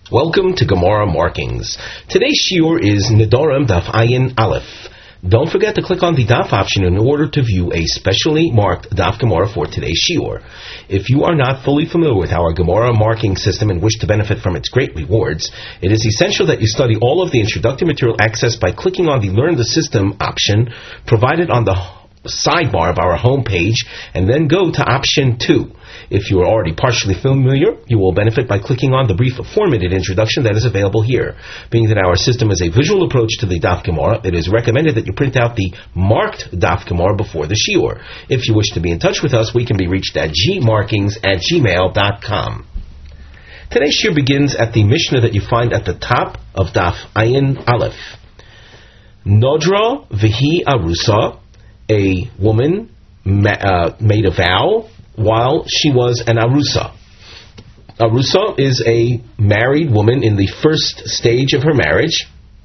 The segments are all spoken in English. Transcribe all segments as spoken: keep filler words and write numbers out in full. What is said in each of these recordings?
Welcome to Gemara Markings. Today's shiur is Nedarim Daf Ayin Aleph. Don't forget to click on the Daf option in order to view a specially marked Daf Gemara for today's shiur. If you are not fully familiar with our Gemara marking system and wish to benefit from its great rewards, it is essential that you study all of the introductory material accessed by clicking on the Learn the System option provided on the sidebar of our home page, and then go to option two. If you are already partially familiar, you will benefit by clicking on the brief formatted introduction that is available here. Being that our system is a visual approach to the Daf Gemara, it is recommended that you print out the marked Daf Gemara before the shiur. If you wish to be in touch with us, we can be reached at gmarkings at gmail dot com. Today's shiur begins at the Mishnah that you find at the top of Daf Ayin Aleph. Nodra v'hi arusa, a woman ma- uh, made a vow while she was an arusa. Arusa is a married woman in the first stage of her marriage,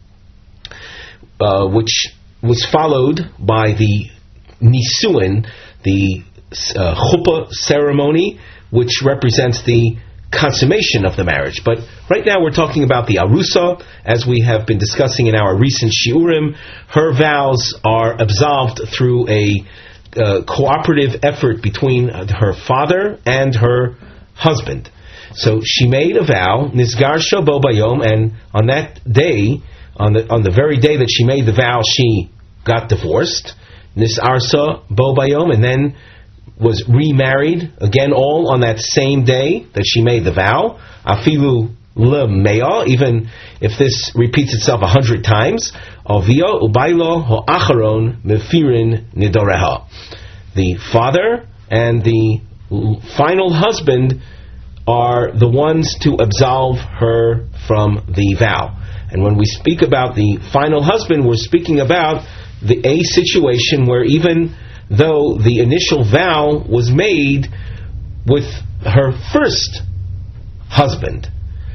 uh, which was followed by the nisuin, the uh, chuppah ceremony, which represents the consummation of the marriage. But right now we're talking about the arusa, as we have been discussing in our recent shiurim. Her vows are absolved through a uh, cooperative effort between her father and her husband. So she made a vow, nisgarsha bo bayom, and on that day, on the on the very day that she made the vow, she got divorced, nisarsa bo bayom, and then was remarried again, all on that same day that she made the vow. Afilu le mea, even if this repeats itself a hundred times. Avia ubaylo ho acharon mefirin nidoreha. The father and the final husband are the ones to absolve her from the vow. And when we speak about the final husband, we're speaking about the a situation where even though the initial vow was made with her first husband.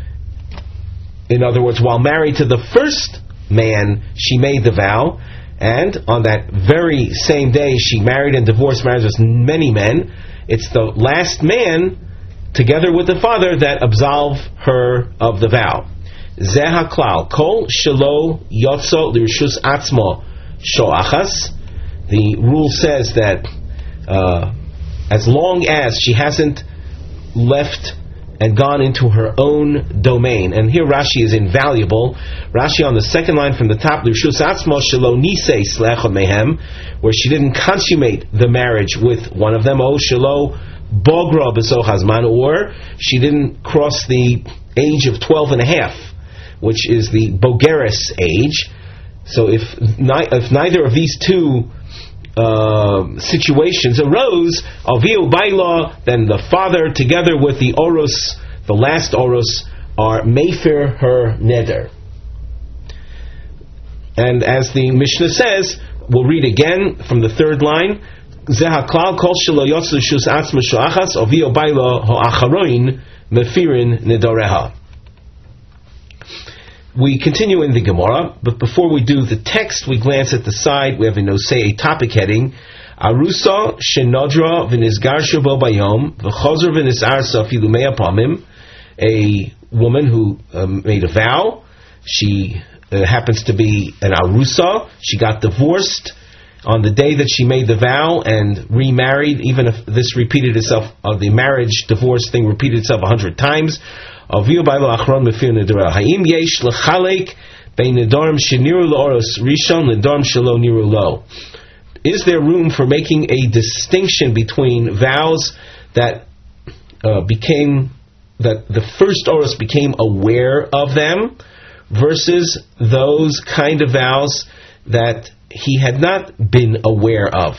In other words, while married to the first man, she made the vow, and on that very same day she married and divorced marriages with many men. It's the last man, together with the father, that absolve her of the vow. Zeh haklal, kol shelo yotzo l'rishus atzmo shoachas. The rule says that uh, as long as she hasn't left and gone into her own domain, and here Rashi is invaluable. Rashi on the second line from the top, L'rshus atzmo shelo nisei slecha mehem, where she didn't consummate the marriage with one of them, o shelo bogra b'soch hazman, or she didn't cross the age of twelve and a half, which is the bogeres age. So if, ni- if neither of these two Uh, situations arose, Aviu Baila, then the father together with the Oros, the last Oros, are Mefer her Neder. And as the Mishnah says, we'll read again from the third line, Zehaklal kol shelo yotzu shus atzma shoachas Aviu Baila ho acharoin mefirin nedoreha. We continue in the Gemara, but before we do the text, we glance at the side. We have a nosei, a topic heading, Arusa shenodra v'nizgarsha bo bayom v'chozer v'nizarsa afilu mea pamim. A woman who um, made a vow. She uh, happens to be an arusa. She got divorced on the day that she made the vow and remarried, even if this repeated itself, uh, the marriage divorce thing repeated itself a hundred times. Is there room for making a distinction between vows that uh, became, that the first Oros became aware of them, versus those kind of vows that he had not been aware of?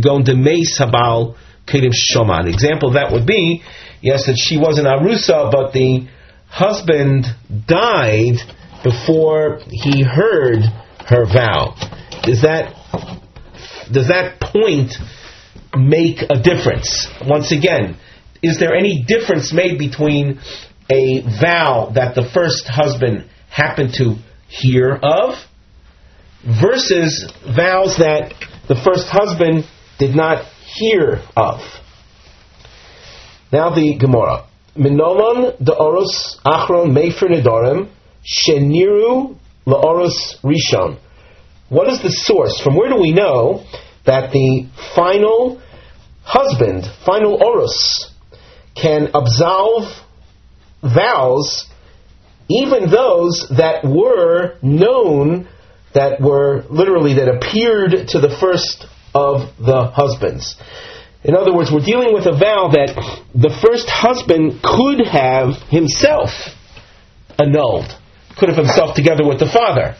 An example of that would be, yes, that she was an arusa, but the husband died before he heard her vow. Does that does that point make a difference? Once again, is there any difference made between a vow that the first husband happened to hear of versus vows that the first husband did not hear of? Now the Gemara. Minolon de Oros Achron Mefer Nedarim Sheniru Laoros Rishon. What is the source? From where do we know that the final husband, final Oros, can absolve vows, even those that were known, that were literally, that appeared to the first of the husbands? In other words, we're dealing with a vow that the first husband could have himself annulled, could have himself together with the father.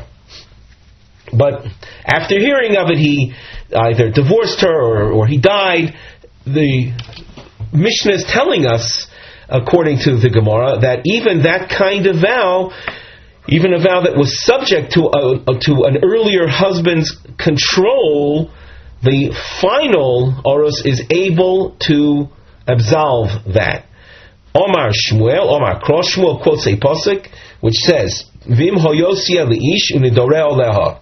But after hearing of it, he either divorced her or, or he died. The Mishnah is telling us, according to the Gemara, that even that kind of vow, even a vow that was subject to a, to an earlier husband's control, the final Oros is able to absolve that. Omar Shmuel, Omar Krosh Shmuel quotes a pasuk which says, "Vim hoyosia leish unidoreh oleha,"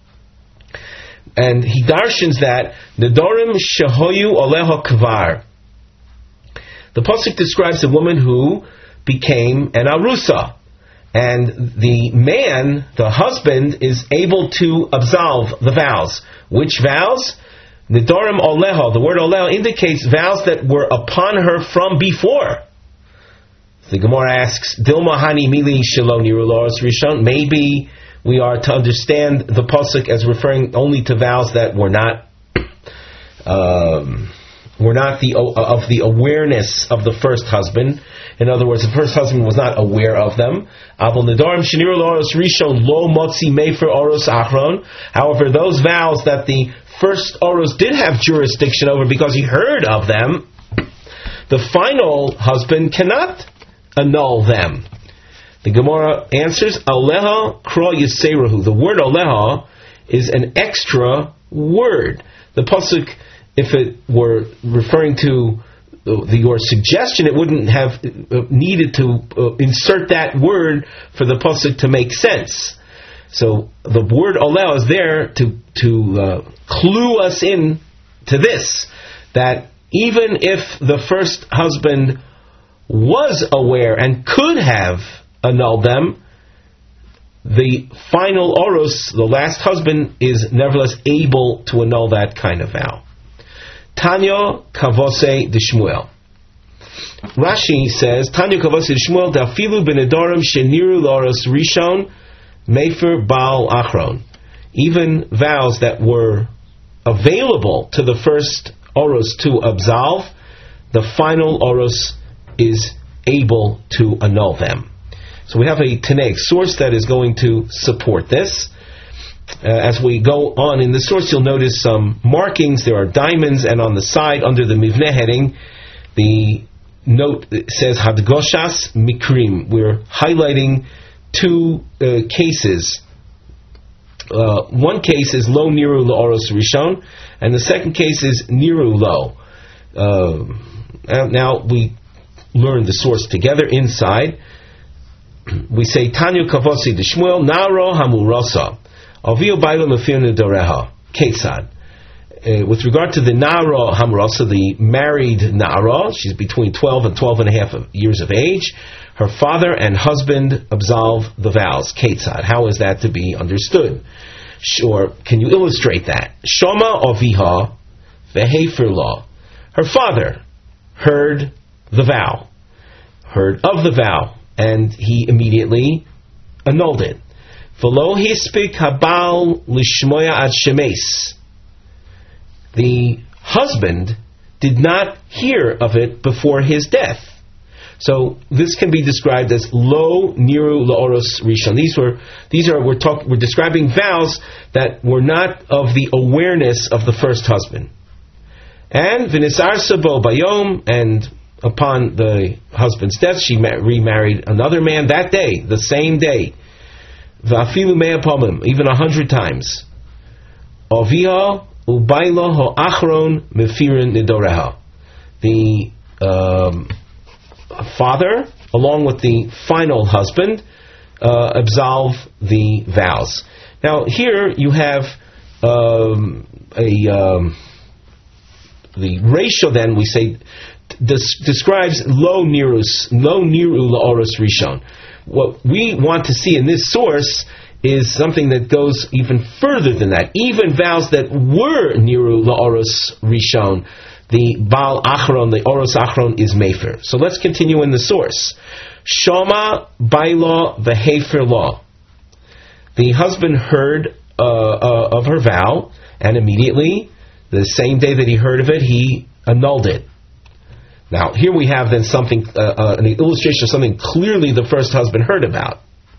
and he darshans that nedorim shehoyu oleha kvar. The pasuk describes a woman who became an arusa, and the man, the husband, is able to absolve the vows. Which vows? Nedarim oleha. The word oleha indicates vows that were upon her from before. The Gemara asks, Dilma hani mili shelo niru laoros rishon. Maybe we are to understand the pasuk as referring only to vows that were not um, were not the of the awareness of the first husband. In other words, the first husband was not aware of them. However, those vows that the first Oros did have jurisdiction over because he heard of them, the final husband cannot annul them. The Gemara answers, Aleha Kra Yiserahu. The word Aleha is an extra word. The pasuk, if it were referring to the, your suggestion, it wouldn't have needed to uh, insert that word for the pasuk to make sense. So the word Oleh is there to to uh, clue us in to this, that even if the first husband was aware and could have annulled them, the final Oros, the last husband, is nevertheless able to annul that kind of vow. Tanya Kavose de Shmuel. Rashi says, Tanya Kavose de Shmuel, Dafilu benedarim sheniru laoros rishon mefer baal achron. Even vows that were available to the first Oros to absolve, the final Oros is able to annul them. So we have a Tanaic source that is going to support this. Uh, as we go on in the source, you'll notice some markings. There are diamonds, and on the side, under the Mivneh heading, the note says Hadgoshas Mikrim. We're highlighting two uh, cases. Uh, one case is Lo Niru Laoros Rishon, and the second case is Niru Lo. Uh, now we learn the source together inside. We say Tanya Kavosi de Shmuel Naro Hamurasa Avio Baila Mefirna Doreha Ketzad. With regard to the Naro Hamurasa, the married Nara, she's between twelve and twelve and a half years of age. Her father and husband absolve the vows. Ketzad. How is that to be understood? Or can you illustrate that? Shoma Aviha Vehefer Law. Her father heard the vow, heard of the vow, and he immediately annulled it. V'lo hispik habal lishmoya ad shemes. The husband did not hear of it before his death. So this can be described as lo niru laoros rishon. These were these are we're talk, we're describing vows that were not of the awareness of the first husband. And v'nisar sabo bayom, and upon the husband's death, she remarried another man that day, the same day. V'afilu mea pomim, even a hundred times. Avia ubaylo ho'achron mefirin nidoreha. The um, father, along with the final husband, uh, absolve the vows. Now here you have um, a um, the ratio. Then we say des- describes lo nirus, lo niru la'oros rishon. What we want to see in this source is something that goes even further than that. Even vows that were niru la'oros rishon, the Baal Achron, the Oros Achron, is Mefer. So let's continue in the source. Shoma Baila V'Hefer Law. The husband heard uh, uh, of her vow, and immediately, the same day that he heard of it, he annulled it. Now, here we have then something, uh, uh, an illustration of something clearly the first husband heard about.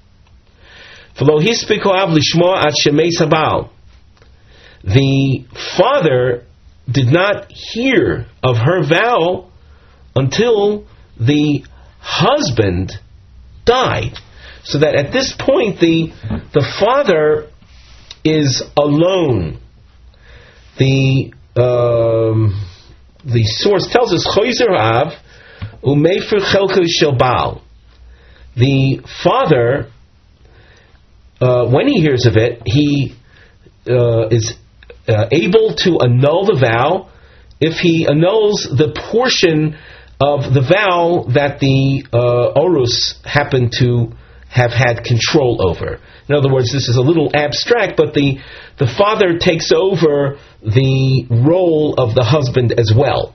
The father did not hear of her vow until the husband died. So that at this point the the father is alone. The um, the source tells us Choizer Av Umefer Chelko Shel Baal. The father, uh, when he hears of it, he uh, is Uh, able to annul the vow if he annuls the portion of the vow that the uh, Orus happened to have had control over. In other words, this is a little abstract, but the, the father takes over the role of the husband as well.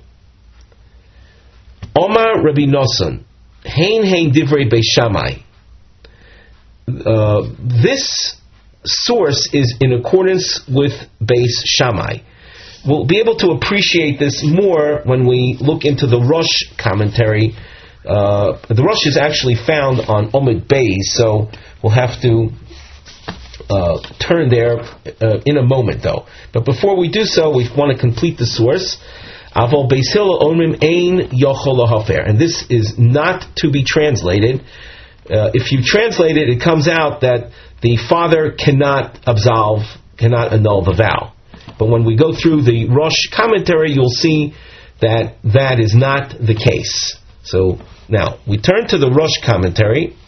Omar Rabbi Nosson, Hein Hein Divrei Beis Shammai. Uh, this source is in accordance with Beis Shammai. We'll be able to appreciate this more when we look into the Rosh commentary. Uh, the Rosh is actually found on Omid Beis, so we'll have to uh, turn there uh, in a moment, though. But before we do so, we want to complete the source. Aval Beis Hillel Omrim Ein Yochol Lahafer, and this is not to be translated. Uh, if you translate it, it comes out that the father cannot absolve, cannot annul the vow. But when we go through the Rosh commentary, you'll see that that is not the case. So now, we turn to the Rosh commentary.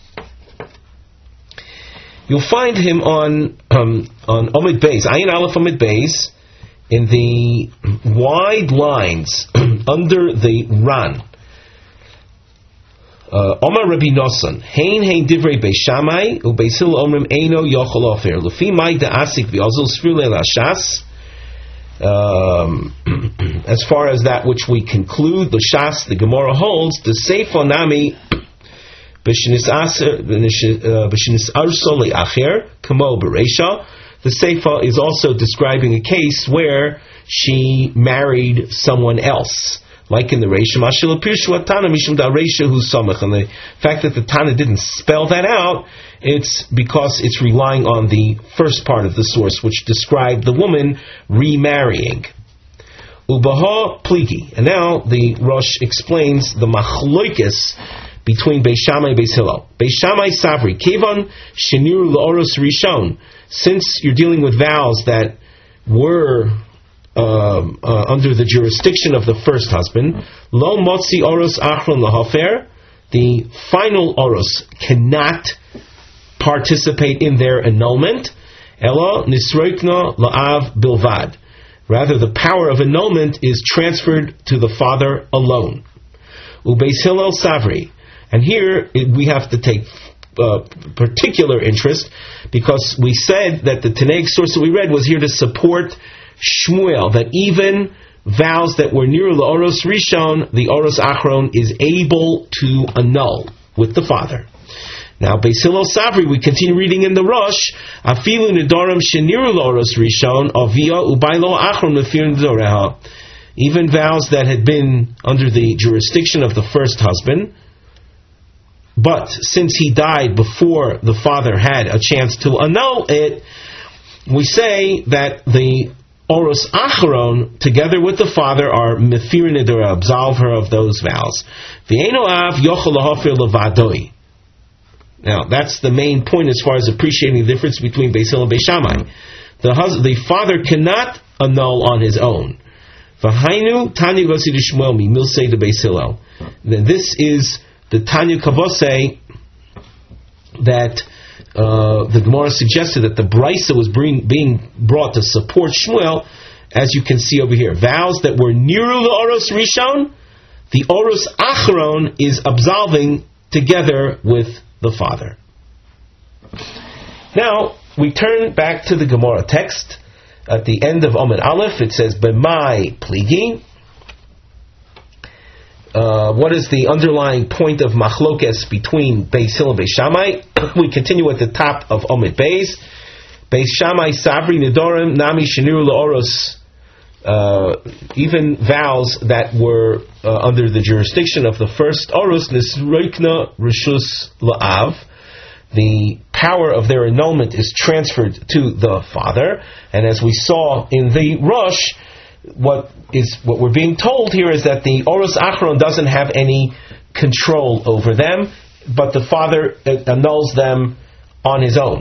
You'll find him on um, on Omid Beis, Ayin Aleph Omid Beis, in the wide lines under the Ran. Uh, Omar Rabbi Nosson, Hein Hein Divrei Beis Shammai, U Beis Hillel Omrim Eino Yochol Ofer, Lefi Mai Da'asik V'Ozil Sfirle L'Shas. As far as that which we conclude, the Shas, the Gemara holds, the Seifo Nami B'Shinis Arso Le'acher, Kamo Bereisha. The Seifo is also describing a case where she married someone else. Like in the Reisha, and the fact that the Tana didn't spell that out, it's because it's relying on the first part of the source, which described the woman remarrying. Ubaha pligi, and now the Rosh explains the machloikis between Beis Shammai and Beis Hillel. Beis Shammai savri kevan sheniru la'oros rishon. Since you're dealing with vows that were Um, uh, under the jurisdiction of the first husband, lo motzi oros achron lahafer, the final oros cannot participate in their annulment. Elo nisroikna la'av bilvad. Rather, the power of annulment is transferred to the father alone. Ubeis Hillel savri, and here we have to take uh, particular interest because we said that the Tanaic source that we read was here to support Shmuel, that even vows that were near the Oros Rishon, the Oros Achron is able to annul with the father. Now, Beis Hillel Savri, we continue reading in the Rosh, Afilu Nedarim Sheniru Oros Rishon, Avia Ubailo Achron Mefir Nedoreha. Even vows that had been under the jurisdiction of the first husband, but since he died before the father had a chance to annul it, we say that the Oros Acharon, together with the father, are Mefir Nidura, absolve her of those vows. V'eno av yochel lahofer levadoi. Now, that's the main point as far as appreciating the difference between Beis Hillel and Beis Shammai. The, hus- the father cannot annul on his own. V'hainu Tanya Gosi de Shmuel mi milsei de Beis Hillel. Then this is the Tanya Kavose that Uh, the Gemara suggested that the Brisa was bring, being brought to support Shmuel, as you can see over here. Vows that were Niru L'Oros Rishon, the Orus Acharon is absolving together with the father. Now, we turn back to the Gemara text. At the end of Amud Aleph, it says, B'mai pligi. Uh, what is the underlying point of machlokes between Beis Hillel and Beis Shammai? We continue at the top of Amud Beis. Beis Shammai Sabri Nidorim Nami Sheniru La'oros. Uh, even vows that were uh, under the jurisdiction of the first Orus Nisroikna Rishus La'av. The power of their annulment is transferred to the father, and as we saw in the Rosh, what is what we're being told here is that the Orus Acharon doesn't have any control over them, but the father annuls them on his own.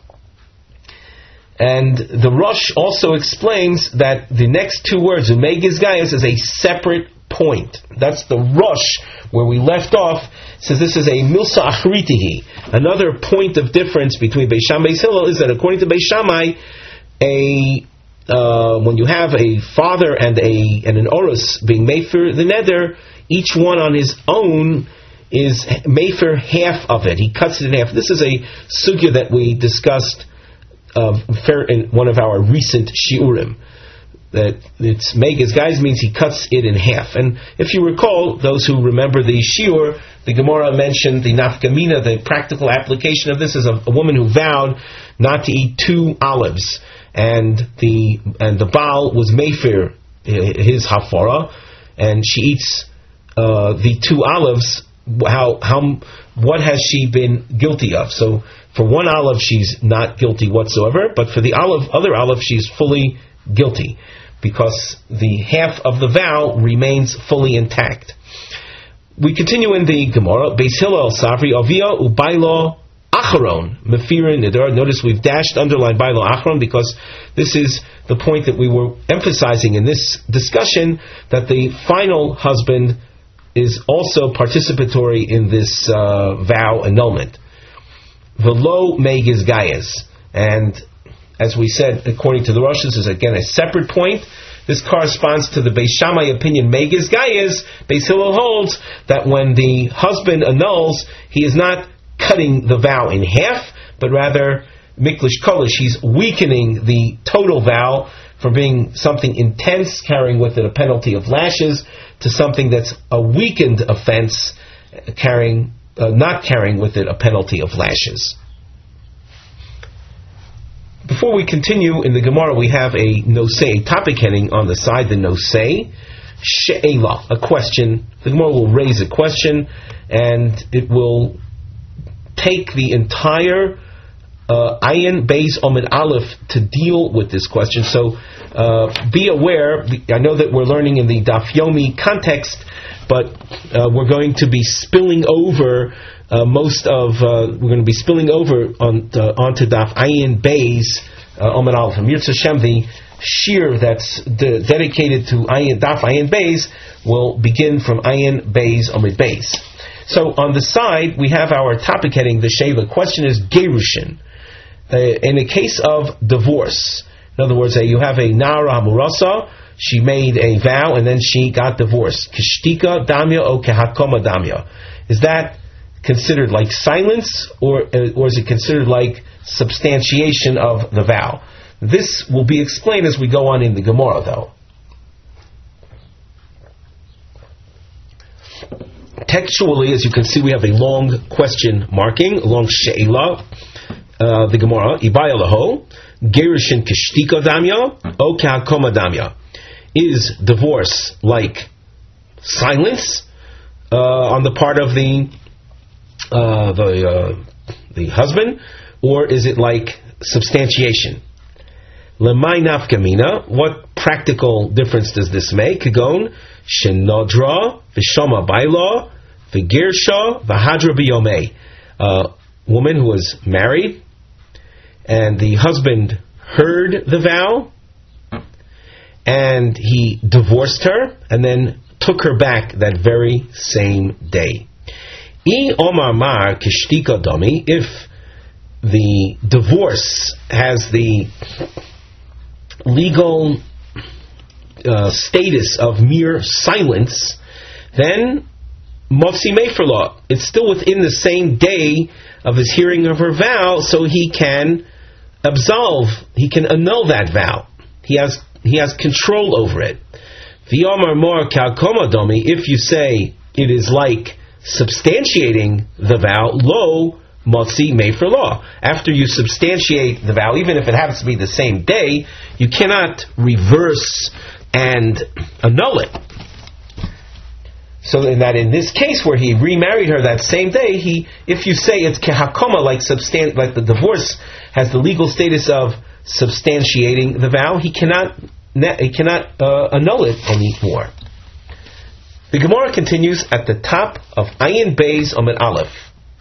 And the Rosh also explains that the next two words, Umegiz Gaius, is a separate point. That's the Rosh where we left off. It says this is a Milsa Achritihi. Another point of difference between Beis Shammai and Beis Hillel is that according to Beis Shammai, a uh, when you have a father and a and an Orus being made for the Neder, each one on his own is made for half of it. He cuts it in half. This is a sugya that we discussed Uh, in one of our recent shiurim, that it's megas guys means he cuts it in half. And if you recall, those who remember the shiur, the Gemara mentioned the nafkamina, the practical application of this is a, a woman who vowed not to eat two olives, and the and the Baal was mefer his hafara, and she eats uh, the two olives. How how what has she been guilty of? So for one olive she's not guilty whatsoever, but for the olive other olive she's fully guilty because the half of the vow remains fully intact. We continue in the Gemara. Beis Hillel Savri Avia Ubailo Acharon Mefirin Nidar. Notice we've dashed underlined Bailo Acharon because this is the point that we were emphasizing in this discussion, that the final husband is also participatory in this uh, vow annulment. Velo Megiz Gaius. And as we said, according to the Rosh, this is again a separate point. This corresponds to the Beis Shammai opinion, Megiz Gaius. Beis Hillel holds that when the husband annuls, he is not cutting the vow in half, but rather, Miklish Kolish, he's weakening the total vow from being something intense, carrying with it a penalty of lashes, to something that's a weakened offense, carrying uh, not carrying with it a penalty of lashes. Before we continue in the Gemara, we have a nosei, a topic heading on the side, the nosei, she'ela, a question. The Gemara will raise a question, and it will take the entire Uh, Ayin Beis Omid Aleph to deal with this question. So uh, be aware, I know that we're learning in the Daf Yomi context, but uh, we're going to be spilling over uh, most of, uh, we're going to be spilling over on uh, onto Daf Ayin Beis uh, Omid Aleph. From Yirtzeh Hashem, the shir that's de- dedicated to Ayin, Daf Ayin Beis will begin from Ayin Beis Omid Beis. So on the side, we have our topic heading, the Sheva. Question is Gerushin. Uh, in a case of divorce, in other words, uh, you have a Nara Hamurasa, she made a vow and then she got divorced. Kishtika Damya o Kehakoma Damya. Is that considered like silence, or uh, or is it considered like substantiation of the vow? This will be explained as we go on in the Gemara, though. Textually, as you can see, we have a long question marking, a long she'ela. Uh, the Gemara, Ibaya Laho, Gerushin Kishtika Damya, O Kehakoma Damya. Is divorce like silence uh, on the part of the uh, the uh, the husband, or is it like substantiation? Lemay nafkamina. What practical difference does this make? Kagon shenodra v'shama baila v'girsha v'hadra biyomei. A woman who was married, and the husband heard the vow, and he divorced her, and then took her back that very same day. I omar mar kishtika domi. If the divorce has the legal uh, status of mere silence, then Motzi Meferla, it's still within the same day of his hearing of her vow, so he can absolve, he can annul that vow. He has he has control over it. V'yomar mor kalkoma domi, if you say it is like substantiating the vow, lo motzi meferla. After you substantiate the vow, even if it happens to be the same day, you cannot reverse and annul it. So in that, in this case where he remarried her that same day, he, if you say it's kehakoma, like substan- like the divorce has the legal status of substantiating the vow, he cannot he cannot uh, annul it anymore. The Gemara continues at the top of Ayin Beis Amud Aleph.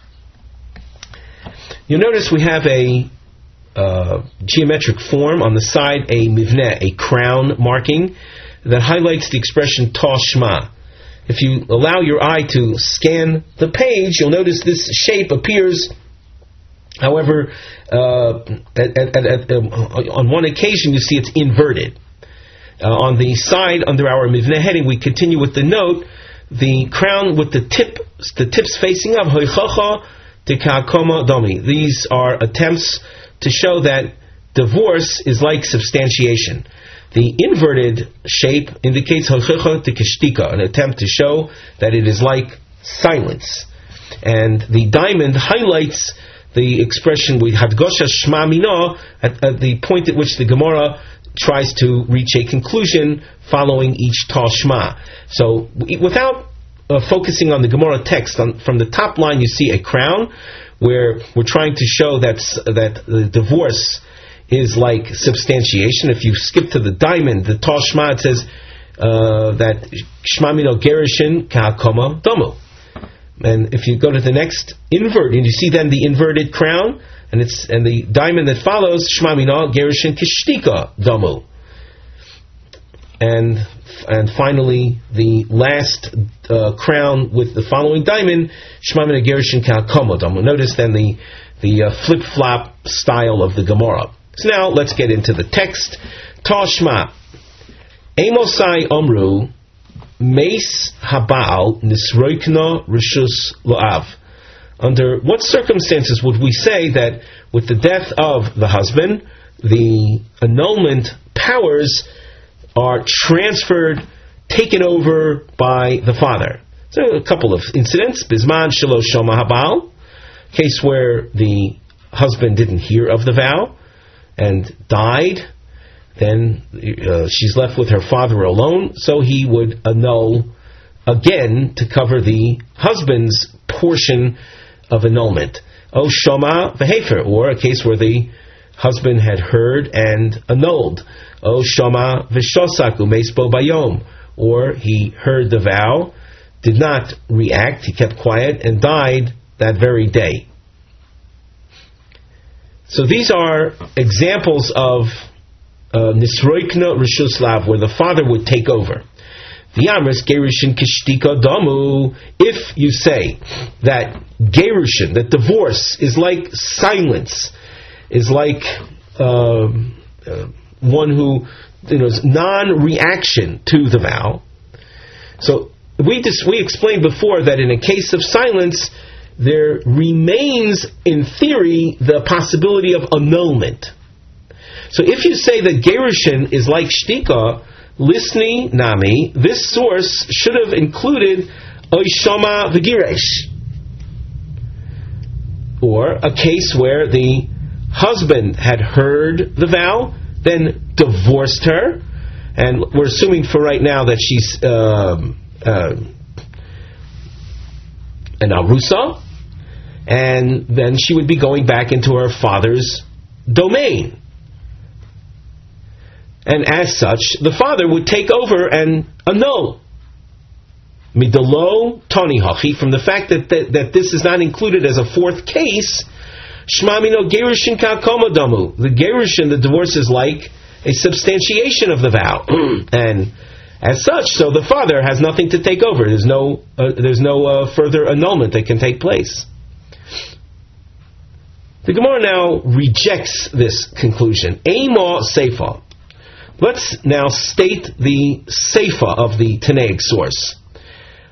You notice we have a uh, geometric form on the side, a mivneh, a crown marking that highlights the expression Tashma. If you allow your eye to scan the page, you'll notice this shape appears. However, uh, at, at, at, um, on one occasion you see it's inverted. Uh, on the side under our mivneh heading, we continue with the note: the crown with the tip, the tips facing up. Hoichacha dekakoma domi. These are attempts to show that divorce is like substantiation. The inverted shape indicates hoichacha dekashtika, an attempt to show that it is like silence. And the diamond highlights the expression with hadgosha shma mina at, at the point at which the Gemara tries to reach a conclusion following each tashma. So, without uh, focusing on the Gemara text, on, from the top line you see a crown, where we're trying to show that that the divorce is like substantiation. If you skip to the diamond, the tashma, it says uh, that shma mino gerushin ka'akoma domu. And if you go to the next invert, and you see then the inverted crown, and it's and the diamond that follows, shma mina gerushin kishtika damu. And and finally, the last uh, crown with the following diamond, shma mina gerushin ka'akoma damu. Notice then the the uh, flip flop style of the Gemara. So now let's get into the text. Tashma Amosai Omru Meis Habal Nisroikna Rishus Lo'av. Under what circumstances would we say that with the death of the husband, the annulment powers are transferred, taken over by the father? So a couple of incidents. Bisman Shelo Shoma Habal, case where the husband didn't hear of the vow and died. Then uh, she's left with her father alone, so he would annul again to cover the husband's portion of annulment. O shoma v'hefer, or a case where the husband had heard and annulled. O shoma v'shosaku meisbo bayom, or he heard the vow, did not react, he kept quiet, and died that very day. So these are examples of Uh, Nisroikna Rishus Lav, where the father would take over. V'yamris Gerushin Kishtika Damu. If you say that Gerushin, that divorce, is like silence, is like uh, uh, one who, you know, is non-reaction to the vow. So we just we explained before that in a case of silence, there remains, in theory, the possibility of annulment. So if you say that Gerushin is like Shtika, Lisni Nami, this source should have included Oishoma V'giresh, or a case where the husband had heard the vow, then divorced her, and we're assuming for right now that she's um, uh, an Arusa, and then she would be going back into her father's domain. And as such, the father would take over and annul. Midalo Tani Hachi, from the fact that, that that this is not included as a fourth case, Shmamino Gerushin Kakoma Damu. The Gerushin, the divorce, is like a substantiation of the vow. And as such, so the father has nothing to take over. There's no uh, there's no uh, further annulment that can take place. The Gemara now rejects this conclusion. Eima Seifa. Let's now state the Seifa of the Tanaic source.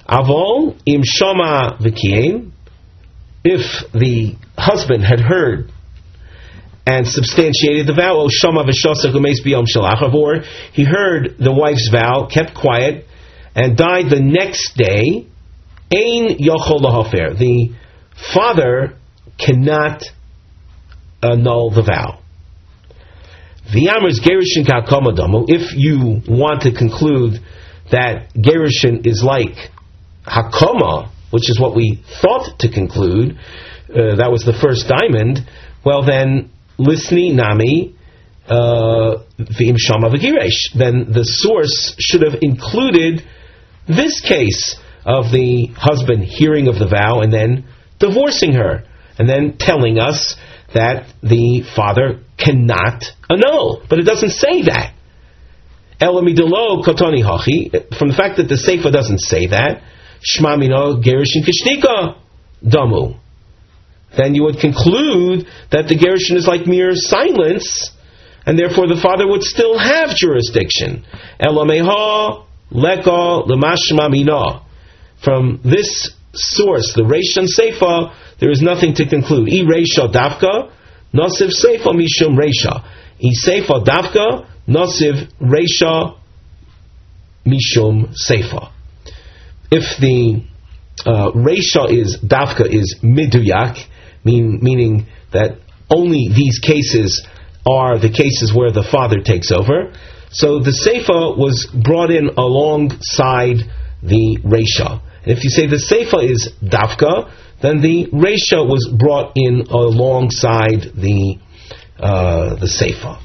Avol im shama v'kiyem, if the husband had heard and substantiated the vow, O shama v'shosach umeis b'yom shalachav, or he heard the wife's vow, kept quiet, and died the next day, ein yochol lahafer. The father cannot annul the vow. V'yamers gerushin ka'akomodamu. If you want to conclude that gerushin is like hakoma, which is what we thought to conclude, uh, that was the first diamond, well then, lisni nami v'im shama v'giresh. Then the source should have included this case of the husband hearing of the vow and then divorcing her, and then telling us that the father cannot annul. But it doesn't say that. Elamidolo kotoni hachi. From the fact that the Sefer doesn't say that, shma mino gerushin kishtika damu. Then you would conclude that the gerushin is like mere silence, and therefore the father would still have jurisdiction. Elameha leka lemashma mino. From this source, the Reish and Seifa, there is nothing to conclude. I Reisha Davka, Nosiv Seifa Mishum Reisha. I Seifa Davka, Nosiv Reisha Mishum Seifa. If the uh, Reisha is Davka is Miduyak, mean, meaning that only these cases are the cases where the father takes over, so the Seifa was brought in alongside the Reisha. And if you say the Seifa is Davka, then the Reisha was brought in alongside the uh, the Seifa.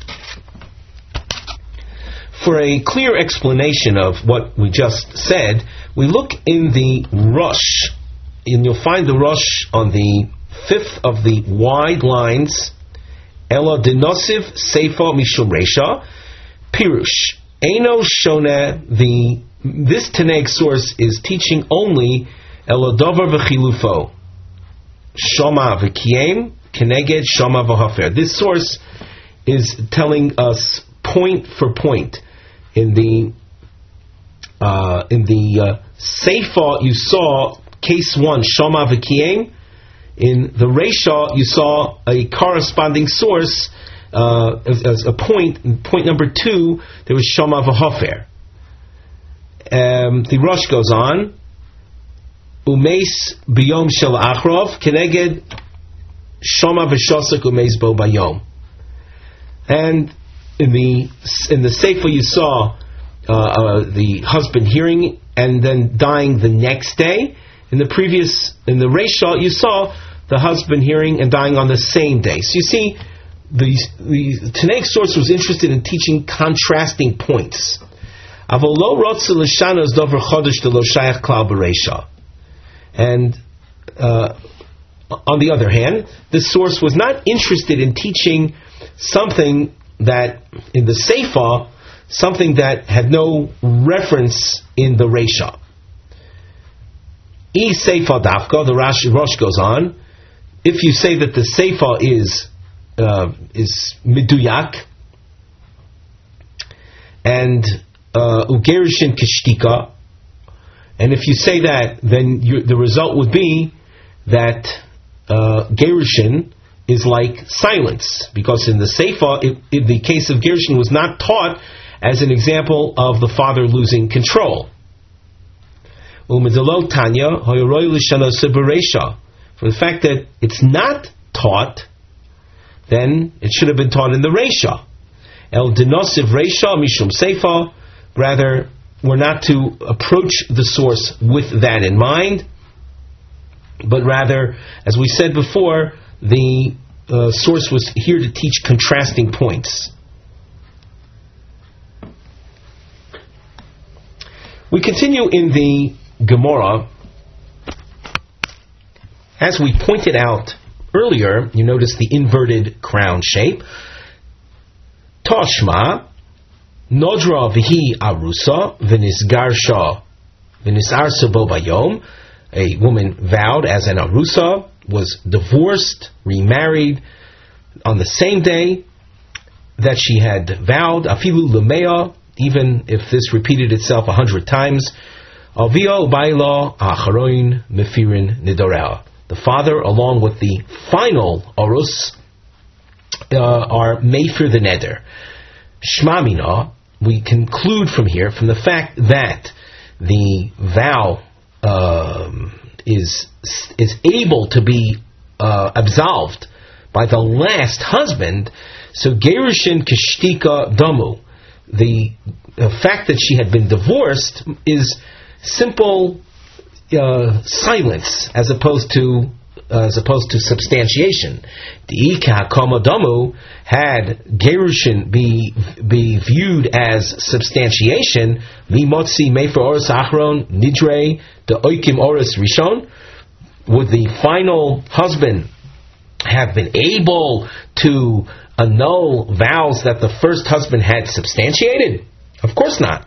For a clear explanation of what we just said, we look in the Rosh, and you'll find the Rosh on the fifth of the wide lines. Ela denosiv Seifa mishum Reisha Pirush Eino Shone. The This Tanaic source is teaching only Elodover v'chilufo, Shoma v'kiyem, Keneged Shoma v'hafer. This source is telling us point for point. In the uh, in the uh, Seifa, you saw case one, Shoma v'kiyem. In the Reisha, you saw a corresponding source uh, as, as a point. Point number two, there was Shoma v'hafer. Um, the Rosh goes on, Umeis biyom shel achrov keneged shoma v'shosek umeis bo bayom. And in the in the Sefer you saw uh, uh, the husband hearing and then dying the next day. In the previous in the Reisha you saw the husband hearing and dying on the same day. So you see, the the Tanaic source was interested in teaching contrasting points. And uh, on the other hand, this source was not interested in teaching something that, in the Seifa, something that had no reference in the Reisha. I Seifa Dafka, the Rosh, Rosh goes on, if you say that the Seifa is, uh, is Miduyak, and Ugerishin uh, Kishtika, and if you say that, then the result would be that uh, Gerushin is like silence, because in the Seifa, in the case of Gerushin, was not taught as an example of the father losing control. Umedelo Tanya Hoyoroi Lishana Sibaresha. For the fact that it's not taught, then it should have been taught in the Reisha. El Dinosiv Reisha Mishum Seifa. Rather, we're not to approach the source with that in mind, but rather, as we said before, the uh, source was here to teach contrasting points. We continue in the Gemara. As we pointed out earlier, you notice the inverted crown shape. Toshma Nodra v'hi arusa v'nisgarsha v'nisarsa bo bayom. A woman vowed as an arusa, was divorced, remarried on the same day that she had vowed. Afilu lemea, even if this repeated itself a hundred times. Avio Bailo Acharoin Mefirin Nidoreha. The father, along with the final Orus, uh, are Meifir the Neder. Shmamina, we conclude from here, from the fact that the vow um, is is able to be uh, absolved by the last husband, so Gerushin Kishtika Damu, the, the fact that she had been divorced is simple uh, silence as opposed to uh, as opposed to substantiation. The Ika Damu, had Gerushin be be viewed as substantiation, Mimotzi Mefer Oris Achron Nidre the Oikim Oris Rishon, would the final husband have been able to annul vows that the first husband had substantiated? Of course not.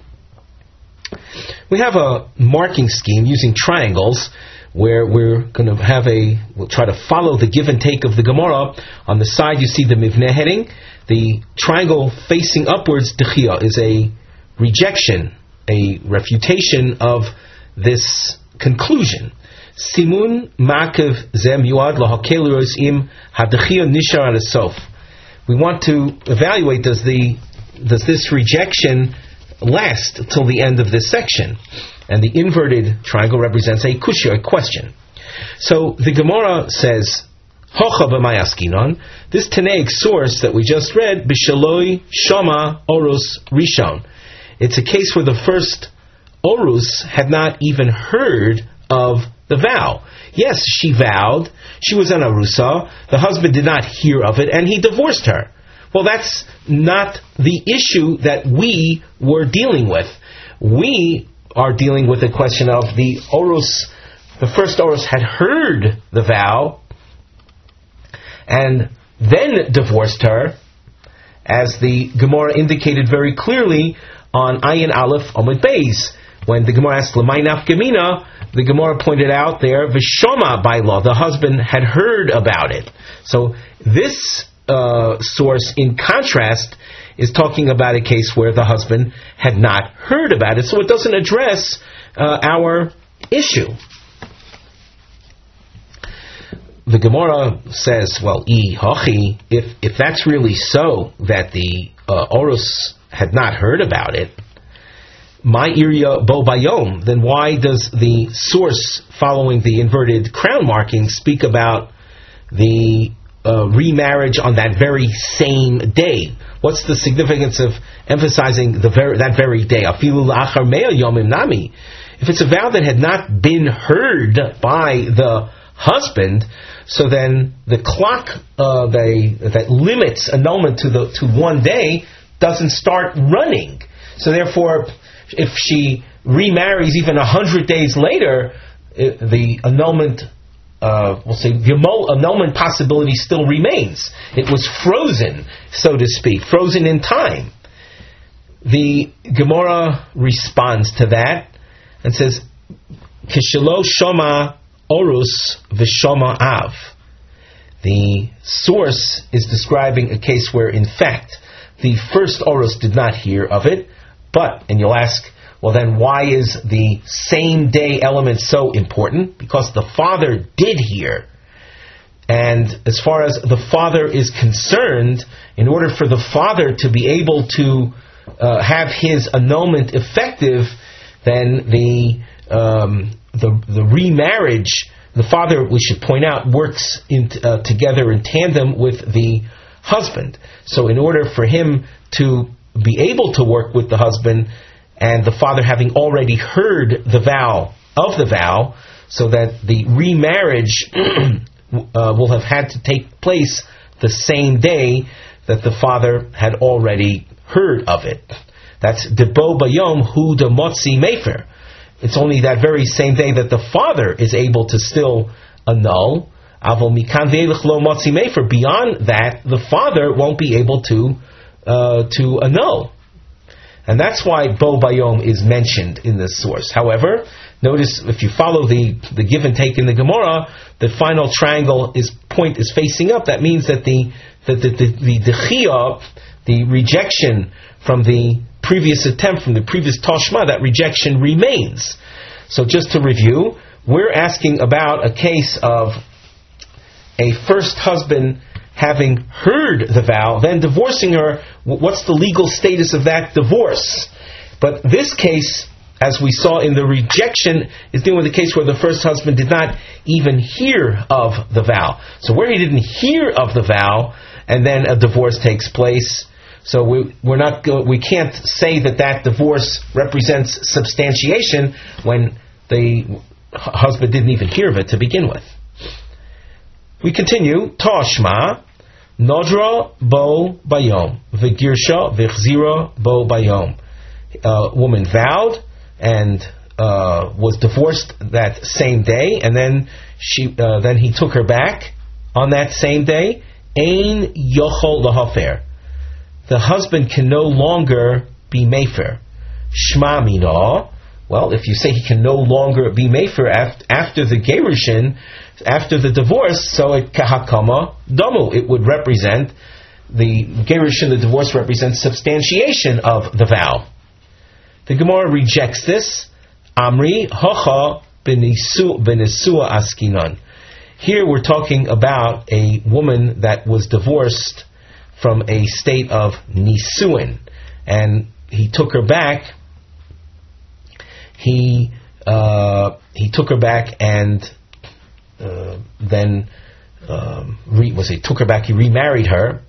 We have a marking scheme using triangles where we're going to have a, we'll try to follow the give and take of the Gemara. On the side you see the Mivneh heading. The triangle facing upwards, Dechia, is a rejection, a refutation of this conclusion. Simun Makev Zem Yuad Lahakeluros Im Hadechia Nishar al Sof. We want to evaluate, does the does this rejection last till the end of this section? And the inverted triangle represents a kushya, a question. So the Gemara says, Hocha b'mayaskinon, this Tanaic source that we just read, Bishaloi Shama Orus Rishon. It's a case where the first Orus had not even heard of the vow. Yes, she vowed, she was an Arusa, the husband did not hear of it, and he divorced her. Well, that's not the issue that we were dealing with. We are dealing with the question of the Orus, the first Orus had heard the vow, and then divorced her, as the Gemara indicated very clearly on Ayin Aleph Amud Beis. When the Gemara asked L'may nafkamina, the Gemara pointed out there, V'shoma by law, the husband had heard about it. So this uh, source, in contrast, is talking about a case where the husband had not heard about it. So it doesn't address uh, our issue. The Gemara says, well, I hachi, if if that's really so, that the uh, Orus had not heard about it, my iria bo bayom, then why does the source following the inverted crown marking speak about the uh, remarriage on that very same day? What's the significance of emphasizing the very, that very day? Afilu la'achar mea yomim nami. If it's a vow that had not been heard by the husband, so then the clock uh, they, that limits annulment to the to one day doesn't start running. So therefore, if she remarries even a hundred days later, it, the annulment, uh, we'll say, the annulment possibility still remains. It was frozen, so to speak, frozen in time. The Gemara responds to that and says, Kishelo Shoma Orus V'Shoma Av. The source is describing a case where, in fact, the first Orus did not hear of it, but, and you'll ask, well then why is the same day element so important? Because the father did hear. And as far as the father is concerned, in order for the father to be able to uh, have his annulment effective, then the um, the, the remarriage, the father, we should point out, works in, uh, together in tandem with the husband. So in order for him to be able to work with the husband, and the father having already heard the vow of the vow, so that the remarriage uh, will have had to take place the same day that the father had already heard of it. That's debo bayom hu de motzi mefer. It's only that very same day that the father is able to still annul. Avol mikan ve'elech lo motzi mefer. Beyond that, the father won't be able to uh, to annul. And that's why bo bayom is mentioned in this source. However, notice if you follow the, the give and take in the Gemara, the final triangle is point is facing up. That means that the the the the, the, the, the rejection from the previous attempt, from the previous Toshma, that rejection remains. So just to review, we're asking about a case of a first husband having heard the vow, then divorcing her. What's the legal status of that divorce? But this case, as we saw in the rejection, is dealing with a case where the first husband did not even hear of the vow. So where he didn't hear of the vow, and then a divorce takes place, so we, we're not go, we can't say that that divorce represents substantiation when the husband didn't even hear of it to begin with. We continue. Toshma Nodra bo bayom v'girsha v'chzira bo bayom. A woman vowed and uh, was divorced that same day, and then she uh, then he took her back on that same day. Ein yochol lahafer. The husband can no longer be mefer. Shma mina. Well, if you say he can no longer be mefer after, after the gerushin, after the divorce, so it kahakama damu. It would represent the gerushin, the divorce represents substantiation of the vow. The Gemara rejects this. Amri hacha benisua askinan. Here we're talking about a woman that was divorced from a state of nisuin, and he took her back. He uh, he took her back and uh, then um, re- was he took her back. He remarried her,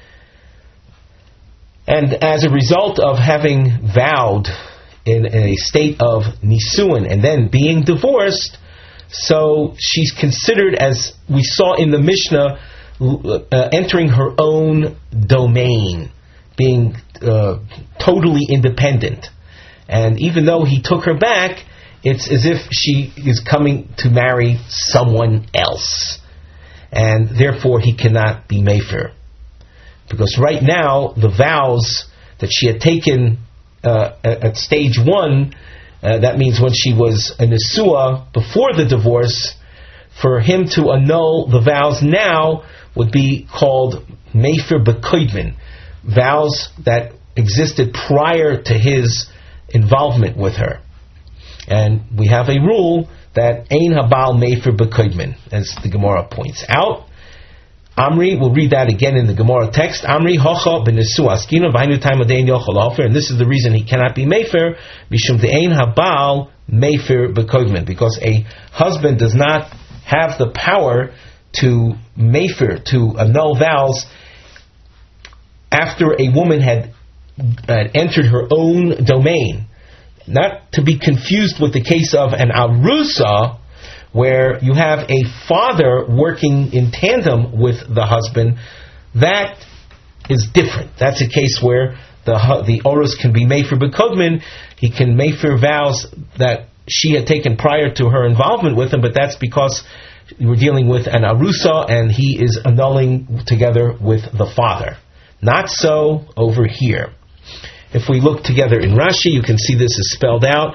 and as a result of having vowed in a state of nisuin and then being divorced, so she's considered, as we saw in the Mishnah, uh, entering her own domain, being uh, totally independent. And even though he took her back, it's as if she is coming to marry someone else. And therefore he cannot be mefer. Because right now, the vows that she had taken uh, at stage one, uh, that means when she was a nesua before the divorce, for him to annul the vows now would be called mefer b'koidmin, vows that existed prior to his involvement with her. And we have a rule that ein habal mefer b'koidmin, as the Gemara points out. Amri, we'll read that again in the Gemara text. Amri hocha b'nesu askino v'hainu taima dein yochel offer, and this is the reason he cannot be mefer, mishum de'ein habal mefer b'koidmin, because a husband does not have the power to mefer, to annul vows, after a woman had Uh, entered her own domain. Not to be confused with the case of an arusa, where you have a father working in tandem with the husband. That is different. That's a case where the the orus can be mefer b'kodmin. He can mefer vows that she had taken prior to her involvement with him, but that's because we're dealing with an arusa and he is annulling together with the father. Not so over here. If we look together in Rashi, you can see this is spelled out.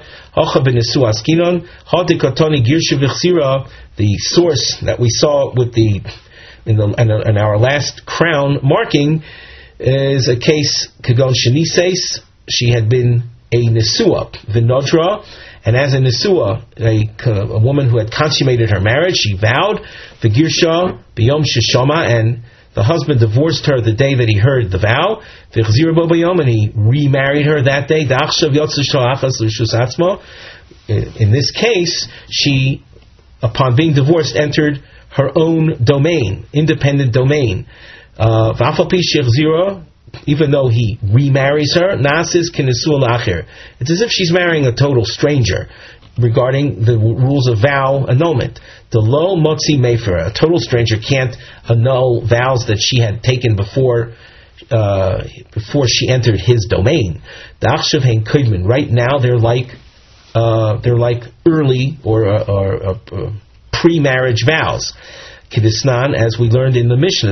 The source that we saw with the in, the, in our last crown marking is a case Kagon Shenises. She had been a nesua, vinodra, and as a nesua, a, a woman who had consummated her marriage, she vowed the girsha biyom sheshama, and the husband divorced her the day that he heard the vow, and he remarried her that day. In this case, she, upon being divorced, entered her own domain, independent domain. Uh, even though he remarries her, it's as if she's marrying a total stranger, regarding the rules of vow annulment. The lo motzi mefer, a total stranger can't annul vows that she had taken before uh, before she entered his domain. The achshav hein koidmin. Right now they're like uh, they're like early or, uh, or uh, uh, pre-marriage vows. Kidisnan, as we learned in the Mishnah,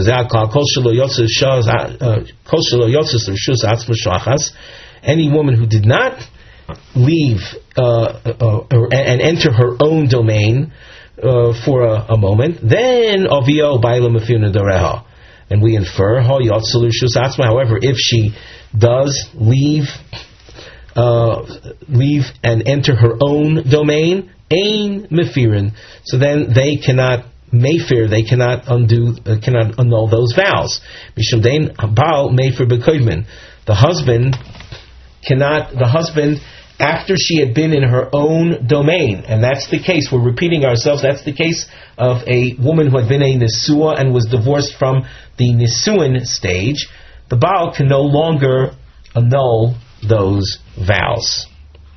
any woman who did not leave uh, uh, uh, and enter her own domain uh, for a, a moment, then avio baila mefuna doreha, and we infer ha yotzalu shus atzma. However, if she does leave uh, leave and enter her own domain, ein mefirin. So then they cannot mefer, they cannot undo, uh, cannot annul those vows. Mishum dein baal mefer bekoidmin. The husband cannot, the husband, after she had been in her own domain, and that's the case, we're repeating ourselves, that's the case of a woman who had been a Nisua and was divorced from the Nisuin stage, the Baal can no longer annul those vows.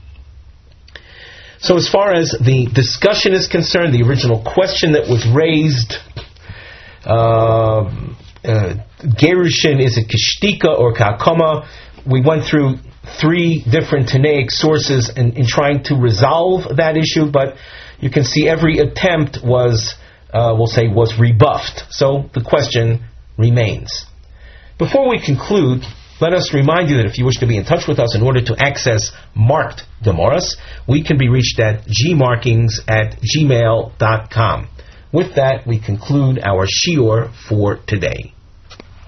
So as far as the discussion is concerned, the original question that was raised, uh, uh, Gerushin, is it Kishtika or Kakoma? We went through three different Tanaic sources in, in trying to resolve that issue, but you can see every attempt was, uh, we'll say, was rebuffed. So the question remains. Before we conclude, let us remind you that if you wish to be in touch with us in order to access marked Gemaras, we can be reached at gmarkings at gmail dot com. With that, we conclude our shiur for today.